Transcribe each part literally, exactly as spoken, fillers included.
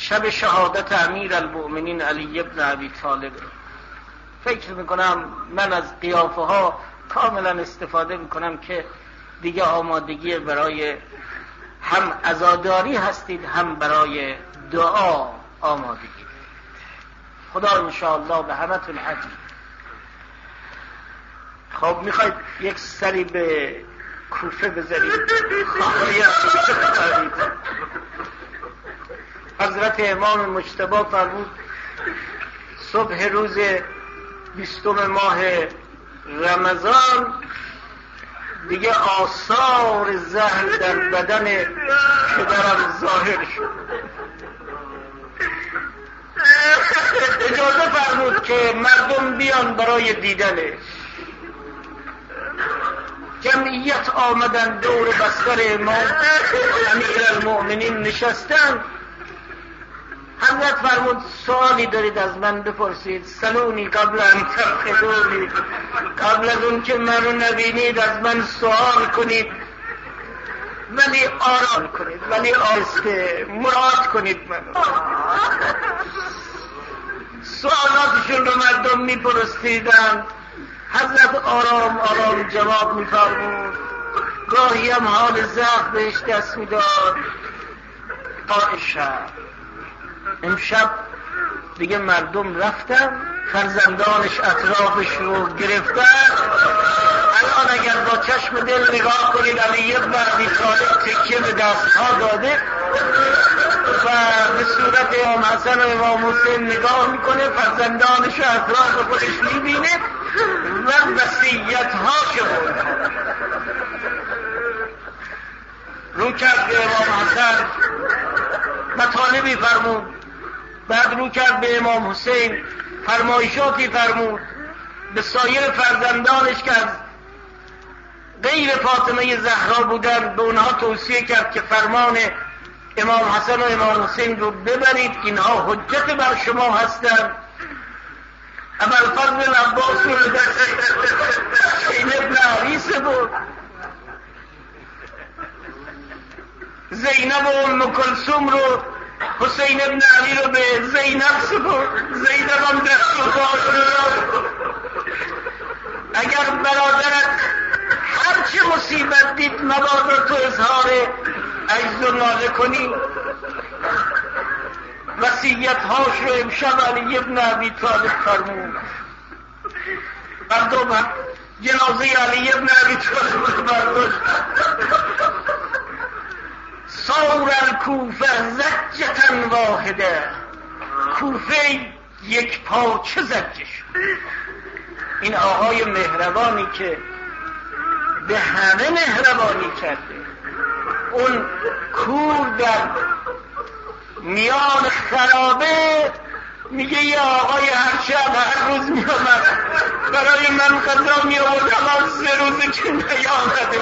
شب شهادت امیر المؤمنین علی ابن ابی طالب. فکر میکنم من از قیافه ها کاملا استفاده میکنم که دیگه آمادگی برای هم عزاداری هستید هم برای دعا آمادگی. خدا انشاءالله به همتون اجر. خب میخواید یک سری به کوفه بذارید؟ حضرت امام مجتبی فرمود صبح روز بیستم ماه رمضان دیگه آثار زهر در بدن پدرم ظاهر شد. اجازه فرمود که مردم بیان برای دیدنش. جمعیت آمدن دور بستر امام امیر المؤمنین نشستن. حضرت فرمود سوالی دارید از من بپرسید؟ سلونی قبل ان تفقدونی، قبل از اون که منو نبینید از من سوال کنید، ولی آرام کنید، ولی آسته مراد کنید منو. سوالاتشون رو مردم میپرسیدن. حضرت آرام آرام جواب میفرمود، گاهی هم حال ضعف بهش دست میداد. تا شب امشب دیگه مردم رفتن، فرزندانش اطرافش رو گرفتن. الان اگر با چشم دل نگاه کنید علی ابن ابی طالب تکیه به دستها داده و به صورت امام حسن و امام حسین نگاه میکنه، فرزندانش رو اطراف خودش میبینه و وصیت ها شد. رو کرد به امام حسن مطالبی فرمود، بعد رو کرد به امام حسین فرمایشاتی فرمود، به سایر فرزندانش که از غیر فاطمه زهرا بودن به اونها توصیه کرد که فرمان امام حسن و امام حسین رو ببرید، اینها حجت بر شما هستند. ابوالفضل العباس رو دست حسین ابن علی بود، زینب و ام کلثوم رو حسین ابن علی رو به زینب سپرد. زینب هم دست و پا رو. اگر برادرت هرچه مصیبت دید مبادا تو اظهار عجز و ناله کنی. وصیت هاش رو امشب علی ابن ابی طالب فرمود. مردم جنازه علی ابن ابی طالب رو برداشت. صور الکوفه زجتا واحده، کوفه یک پاچه زجه شد. این آقای مهربانی که به همه مهربانی کرده، اون کور در میان خرابه میگه یه آقای هر شب هر روز میامد برای من غذا میآورد، اما سه روزه که نیامده.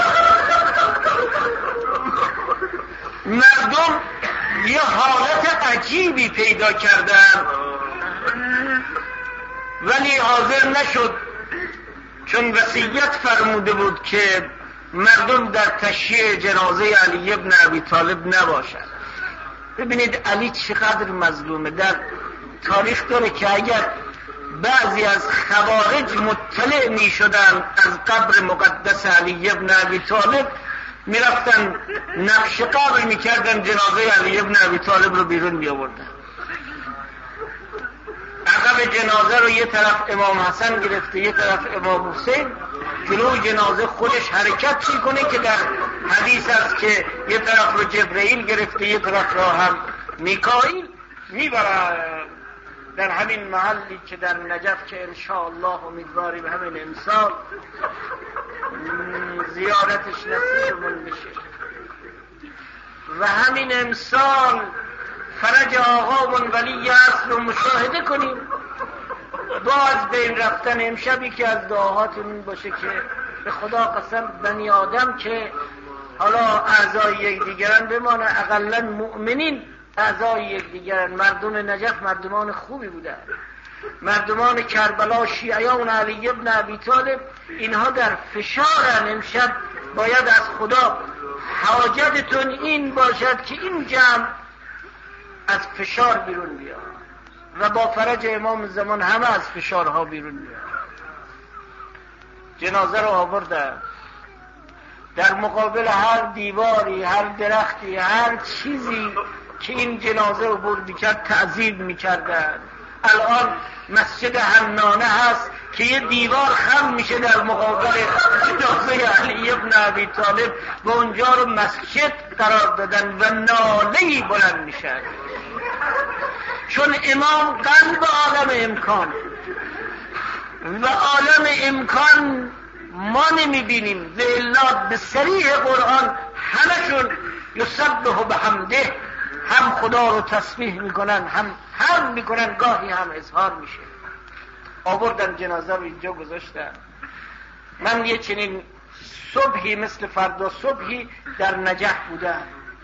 مردم یه حالت عجیبی پیدا کردن ولی حاضر نشد، چون وصیت فرموده بود که مردم در تشییع جنازه علی ابن ابی طالب نباشد. ببینید علی چقدر مظلومه. در تاریخ داره که اگر بعضی از خوارج مطلع می شدن از قبر مقدس علی ابن ابی طالب، می رفتن نقش قبر می کردن، جنازه علی ابن ابی طالب رو بیرون می آوردن. عقب جنازه رو یه طرف امام حسن گرفته یه طرف امام حسین، جلوی جنازه خودش حرکت می کنه که در حدیث است که یه طرف رو جبرئیل گرفته یه طرف رو هم میکائیل میبرن. در همین محلی که در نجف که انشاءالله امیدواریم همین امسال زیارتش نصیبمون بشه و همین امسال فرج آقامون ولی اصل رو مشاهده کنیم. باز بین رفتن امشبی که از دعاهاتون باشه که به خدا قسم بنی آدم که حالا اعضای یکدیگرن بمانه، اقلا مؤمنین اعضای یکدیگرن. مردم نجف مردمان خوبی بودن، مردمان کربلا شیعیان علی ابن ابی طالب، اینها در فشارن. امشب باید از خدا حاجتتون این باشد که این جمع از فشار بیرون بیاد و با فرج امام زمان همه از فشارها بیرون بیاد. جنازه رو آوردن، در مقابل هر دیواری، هر درختی، هر چیزی که این جنازه عبور میکرد تعظیم میکردن. الان مسجد حنانه هست که یه دیوار خم میشه در مقابل جنازه علی ابن ابی طالب و اونجا رو مسجد قرار دادن و ناله‌ای بلند میشه، چون امام قلب عالم امکان و عالم امکان ما نمیبینیم. و الا به صریح قرآن همشون یسبح بحمده، هم خدا رو تسبیح میکنن، هم هم میکنن، گاهی هم اظهار میشه. آوردن جنازه رو اینجا گذاشتن. من یه چنین صبحی مثل فردا صبحی در نجف بودم.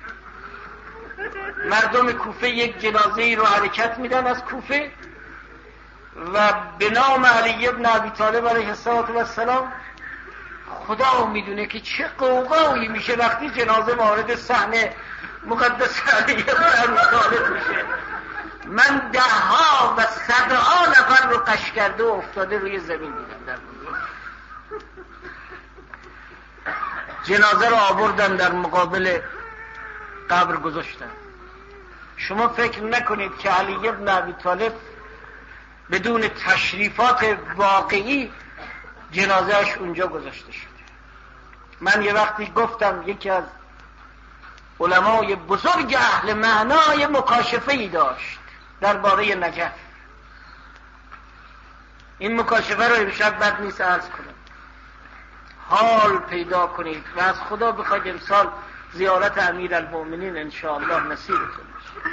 مردم کوفه یک جنازه رو حرکت میدن از کوفه و به نام علی ابن ابی طالب علیه السلام. خدا میدونه که چه قوقایی میشه وقتی جنازه وارد صحنه مقدس علی ابن ابی طالب میشه. من ده ها و صدها نفر رو قش کرده و افتاده روی زمین دیدم. در جنازه رو آوردن در مقابل قبر گذاشتن. شما فکر نکنید که علی ابن ابی طالب بدون تشریفات واقعی جنازهش اونجا گذاشته شده. من یه وقتی گفتم یکی از علمای بزرگ اهل معنای مکاشفه‌ای داشت درباره نجف. این مکاشفه رو امشب بد نیست عرض کنم، حال پیدا کنید و از خدا بخواید امسال زیارت امیر المؤمنین انشاءالله نصیبتون بشه.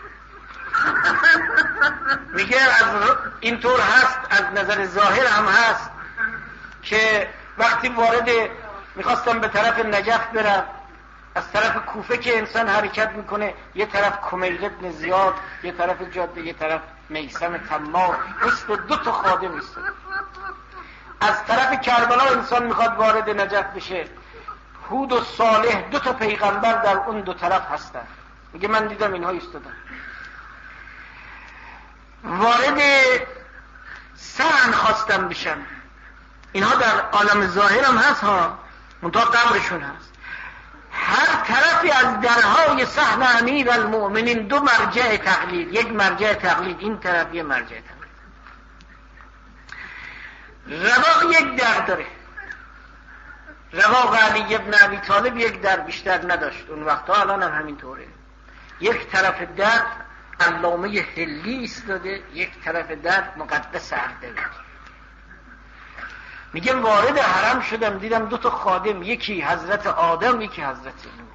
میگه از اینطور هست، از نظر ظاهر هم هست که وقتی وارد میخواستم به طرف نجف برم، از طرف کوفه که انسان حرکت میکنه، یه طرف کمیل ابن زیاد، یه طرف جاده، یه طرف میثم تمار، مثل دو تا خادم ایستاد. از طرف کربلا انسان میخواد وارد نجف بشه، هود و صالح دو تا پیغمبر در اون دو طرف هستن. میگه من دیدم اینها ایستادن. وارد سعن خواستم بشم. اینها در عالم ظاهر هم هست ها، منتها قبرشون هست. هر طرفی از درهای صحن امیر المؤمنین دو مرجع تقلید، یک مرجع تقلید این طرف، یک مرجع تقلید. رواق یک در داره. رواق علی ابن ابی طالب یک در بیشتر نداشت اون وقتا، الان هم همینطوره. یک طرف در علامه حلی ایستاده، یک طرف در مقدس اردبیلی. میگه وارد حرم شدم دیدم دو تا خادم، یکی حضرت آدم یکی حضرت نوح.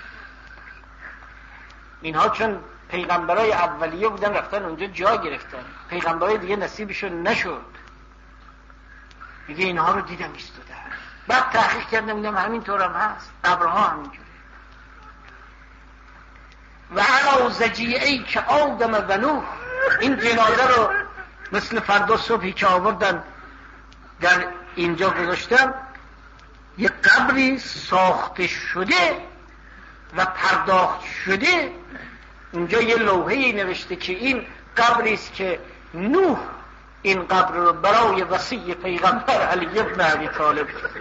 اینها چون پیغمبرای اولیه بودن رفتن اونجا جا گرفتن، پیغمبرای دیگه نصیبشون نشد. میگه اینها رو دیدم ایستادن. بعد تحقیق کردم دیدم همینطور هم هست، قبرها همینجوره. و علا زجیعی که آدم و نوح. این جنازه رو مثل فردا صبحی که آوردن در اینجا گذاشتم، یک قبری ساخته شده و پرداخت شده. اونجا یه لوحه‌ای نوشته که این قبری است که نوح این قبر رو برای وصی پیغمبر علی ابن ابی طالب کرده.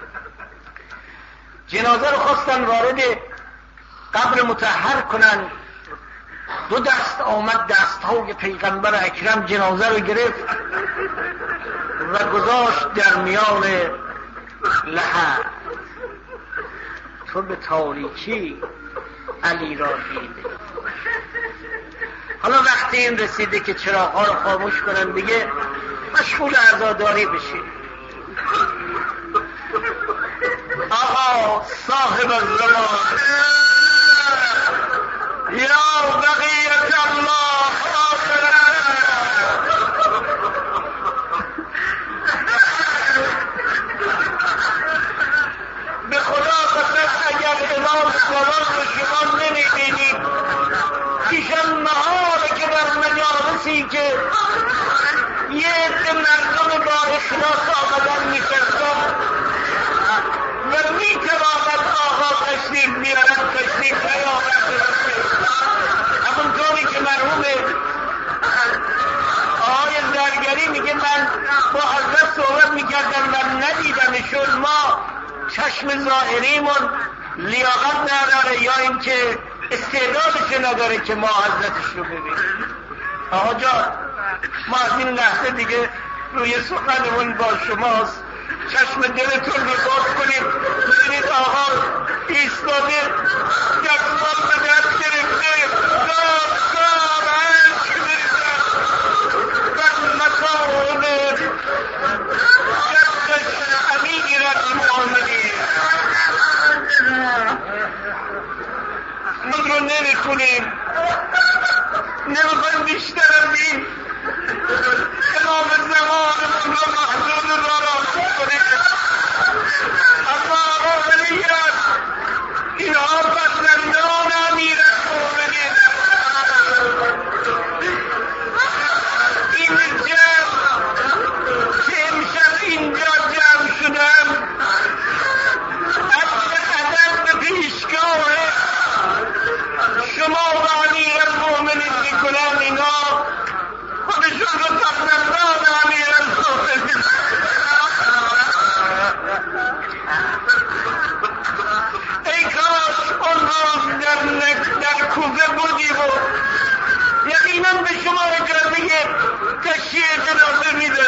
جنازه رو خواستن وارد قبر مطهر کنن، دو دست آمد، دستهای پیغمبر اکرم جنازه رو گرفت و گذاشت در میان لحد. تو به تاریکی علی را دیده. حالا وقتی این رسیده که چراغ‌ها رو خاموش کنن دیگه مشغول عزاداری بشید. آقا صاحب الزمان یا بقیت الله آخره، به خدا قسم اگر امام زمان رو شما نمیبینید، پیشم نهاره که در مجالسی که یه عده مردم با اخلاص آمدن میفرستم و میتواند آقا تشریف میارن، تشریف نیامد برسه. همونطوری که من با حضرت صحبت میکردم و ندیدمشون، ما چشم ظاهریمون لیاقت نداره یا اینکه استعدادش نداره که ما حضرتش رو ببینیم. آقا جان ما از این لحظه دیگه روی سخنمون با شماست، چشم دلتون رو باز کنید. ببینید آقا ایستاده دستمال به دست گرفته دار دار عشق بریزد بر مکان جدش امیر المؤمنین. من رو نمیخونیم، نمیخوایم بیشتر از این امام زمانمون رو محضور را را کنیم. اما آقا ولیت اینها فرزندان امیر المؤمنین، این جمع که امشب اینجا جمع شدن از ادب به پیشگاه شما و امیر المؤمنین میکنن، اینا خودشون رو فرزندان امیر المؤمنین. ای کاش اون روز در, در کوفه بودیم و یقینا به شما اجازه تشییع جنازه میدادیم.